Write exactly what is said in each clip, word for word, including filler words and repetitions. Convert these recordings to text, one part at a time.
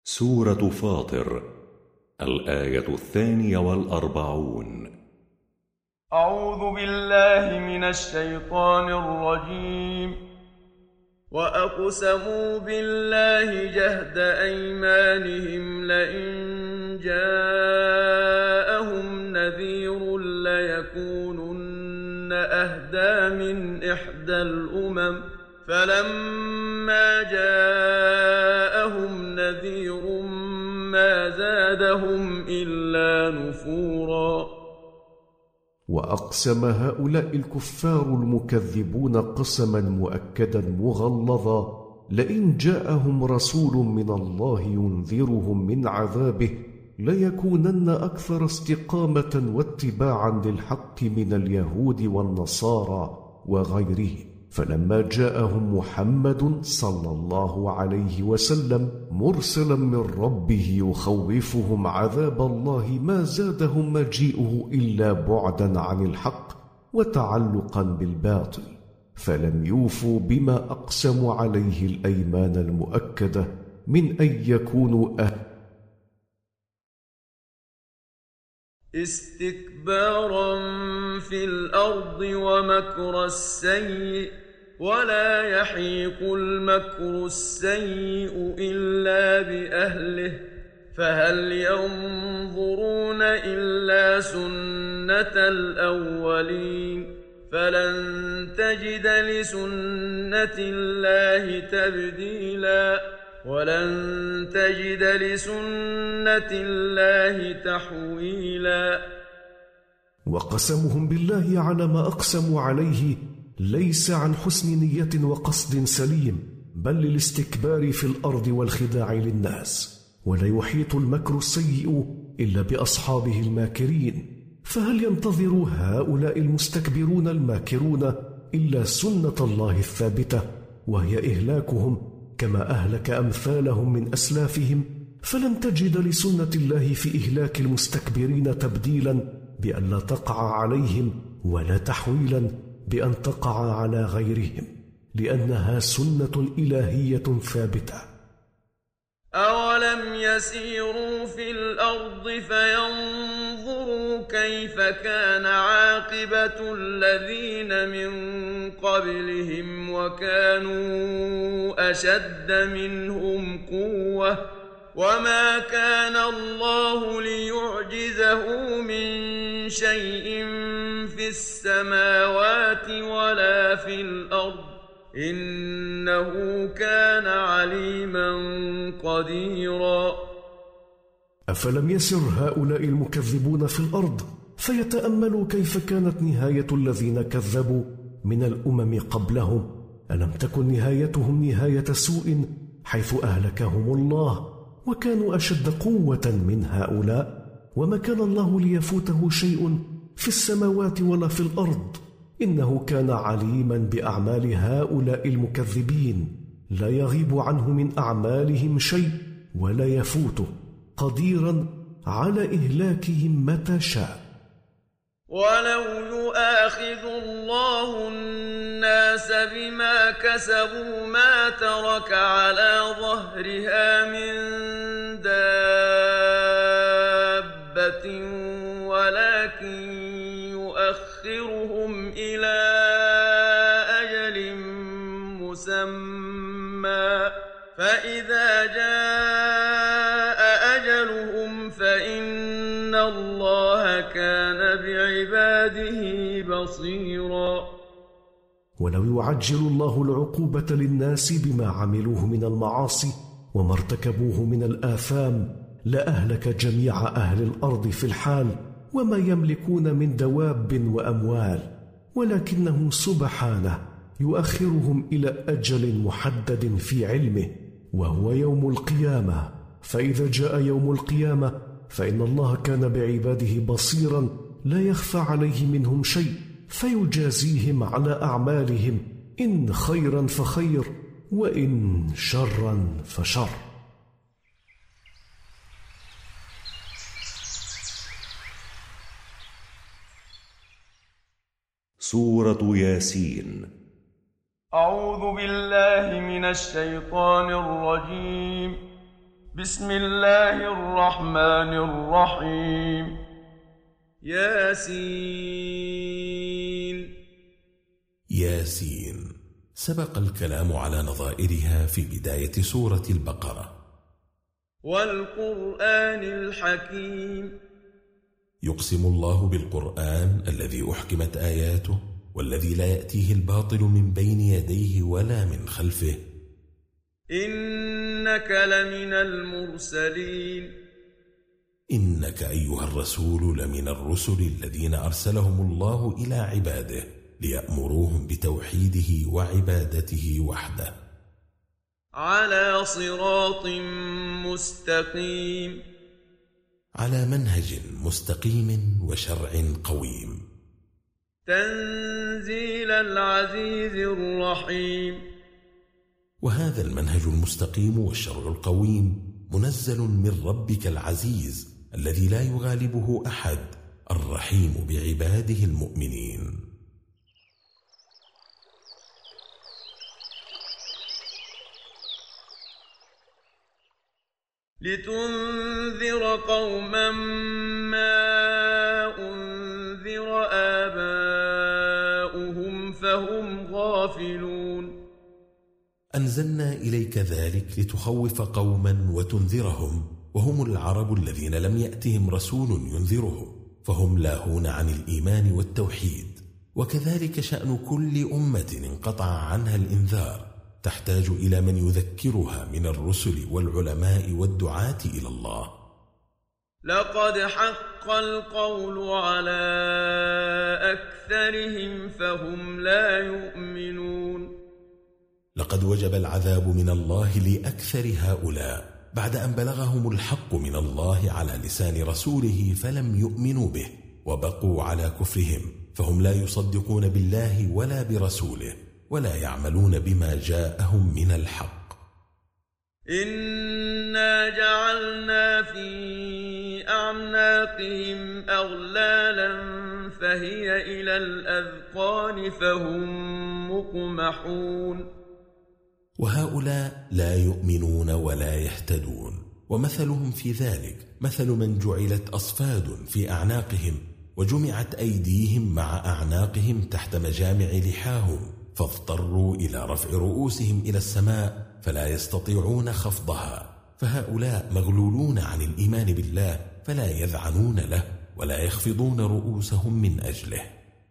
سورة فاطر، الآية الثانية والأربعون. أعوذ بالله من الشيطان الرجيم. وأقسموا بالله جهد أيمانهم لئن جاءهم نذير ليكونن أهدى من إحدى الأمم فلما جاءهم نذير ما زادهم إلا نفورا. وأقسم هؤلاء الكفار المكذبون قسما مؤكدا مغلظا لئن جاءهم رسول من الله ينذرهم من عذابه ليكونن أكثر استقامة واتباعا للحق من اليهود والنصارى وغيرهم. فلما جاءهم محمد صلى الله عليه وسلم مرسلا من ربه يخوفهم عذاب الله ما زادهم مجيئه إلا بعدا عن الحق وتعلقا بالباطل، فلم يوفوا بما أقسموا عليه الأيمان المؤكدة من أن يكونوا أهل استكبارا في الأرض ومكر السيء ولا يحيق المكر السيء إلا بأهله فهل ينظرون إلا سنة الأولين فلن تجد لسنة الله تبديلا ولن تجد لسنة الله تحويلا. وقسمهم بالله على ما أقسموا عليه ليس عن حسن نية وقصد سليم، بل للاستكبار في الأرض والخداع للناس. ولا يحيط المكر السيء إلا بأصحابه الماكرين، فهل ينتظر هؤلاء المستكبرون الماكرون إلا سنة الله الثابتة وهي إهلاكهم كما أهلك أمثالهم من أسلافهم؟ فلن تجد لسنة الله في إهلاك المستكبرين تبديلا بأن لا تقع عليهم ولا تحويلا بأن تقع على غيرهم، لأنها سنة إلهية ثابتة. أولم يسيروا في الأرض فينظروا كيف كان عاقبة الذين من قبلهم وكانوا أشد منهم قوة وما كان الله ليعجزه من شيء في السماوات ولا في الأرض إنه كان عليما قديرا. أفلم يسر هؤلاء المكذبون في الأرض فيتأملوا كيف كانت نهاية الذين كذبوا من الأمم قبلهم؟ ألم تكن نهايتهم نهاية سوء حيث أهلكهم الله وكانوا أشد قوة من هؤلاء؟ وما كان الله ليفوته شيء في السماوات ولا في الأرض، إنه كان عليما بأعمال هؤلاء المكذبين، لا يغيب عنه من أعمالهم شيء ولا يفوته، قديرا على إهلاكهم متى شاء. ولو يؤاخذ الله الناس بما كسبوا ما ترك على ظهرها من دابة ولكن يؤخرهم إلى أجل مسمى فإذا جاء أجلهم فإن الله كان بعباده بصيرا. ولو يعجل الله العقوبة للناس بما عملوه من المعاصي وما ارتكبوه من الآثام لأهلك جميع أهل الأرض في الحال وما يملكون من دواب وأموال، ولكنه سبحانه يؤخرهم إلى أجل محدد في علمه وهو يوم القيامة. فإذا جاء يوم القيامة فإن الله كان بعباده بصيرا لا يخفى عليه منهم شيء، فيجازيهم على أعمالهم إن خيرا فخير وإن شرا فشر. سورة ياسين. أعوذ بالله من الشيطان الرجيم. بسم الله الرحمن الرحيم ياسين. ياسين سبق الكلام على نظائرها في بداية سورة البقرة. والقرآن الحكيم. يقسم الله بالقرآن الذي أحكمت آياته والذي لا يأتيه الباطل من بين يديه ولا من خلفه. إنك لمن المرسلين. إنك أيها الرسول لمن الرسل الذين أرسلهم الله إلى عباده ليأمروهم بتوحيده وعبادته وحده. على صراط مستقيم. على منهج مستقيم وشرع قويم. تنزيل العزيز الرحيم. وهذا المنهج المستقيم والشرع القويم منزل من ربك العزيز الذي لا يغالبه أحد، الرحيم بعباده المؤمنين. لتنذر قوما ما أنذر آباؤهم فهم غافلون. أنزلنا إليك ذلك لتخوف قوما وتنذرهم، وهم العرب الذين لم يأتهم رسول ينذرهم فهم لاهون عن الإيمان والتوحيد. وكذلك شأن كل أمة انقطع عنها الإنذار، تحتاج إلى من يذكرها من الرسل والعلماء والدعاة إلى الله. لقد حق القول على أكثرهم فهم لا يؤمنون. لقد وجب العذاب من الله لأكثر هؤلاء بعد أن بلغهم الحق من الله على لسان رسوله فلم يؤمنوا به وبقوا على كفرهم، فهم لا يصدقون بالله ولا برسوله ولا يعملون بما جاءهم من الحق. إنا جعلنا في أعناقهم أغلالا فهي إلى الأذقان فهم مقمحون. وهؤلاء لا يؤمنون ولا يهتدون، ومثلهم في ذلك مثل من جعلت أصفاد في أعناقهم وجمعت أيديهم مع أعناقهم تحت مجامع لحاهم، فاضطروا إلى رفع رؤوسهم إلى السماء فلا يستطيعون خفضها. فهؤلاء مغلولون عن الإيمان بالله فلا يذعنون له ولا يخفضون رؤوسهم من أجله.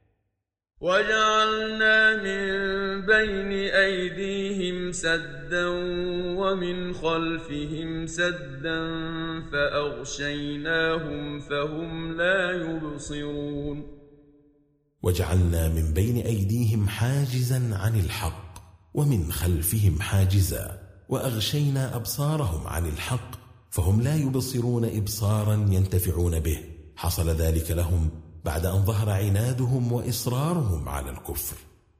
وجعلنا من بين أيديهم سدا ومن خلفهم سدا فأغشيناهم فهم لا يبصرون. وجعلنا من بين أيديهم حاجزا عن الحق ومن خلفهم حاجزا وأغشينا أبصارهم عن الحق فهم لا يبصرون إبصارا ينتفعون به. حصل ذلك لهم بعد أن ظهر عنادهم وإصرارهم على الكفر.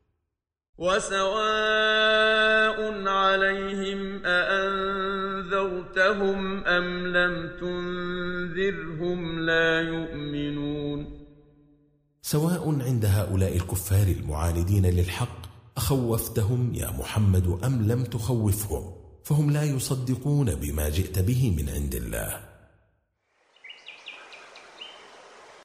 وسواء عليهم أأنذرتهم أم لم تنذرهم لا يؤمنون. سواء عند هؤلاء الكفار المعاندين للحق أخوفتهم يا محمد أم لم تخوفهم، فهم لا يصدقون بما جئت به من عند الله.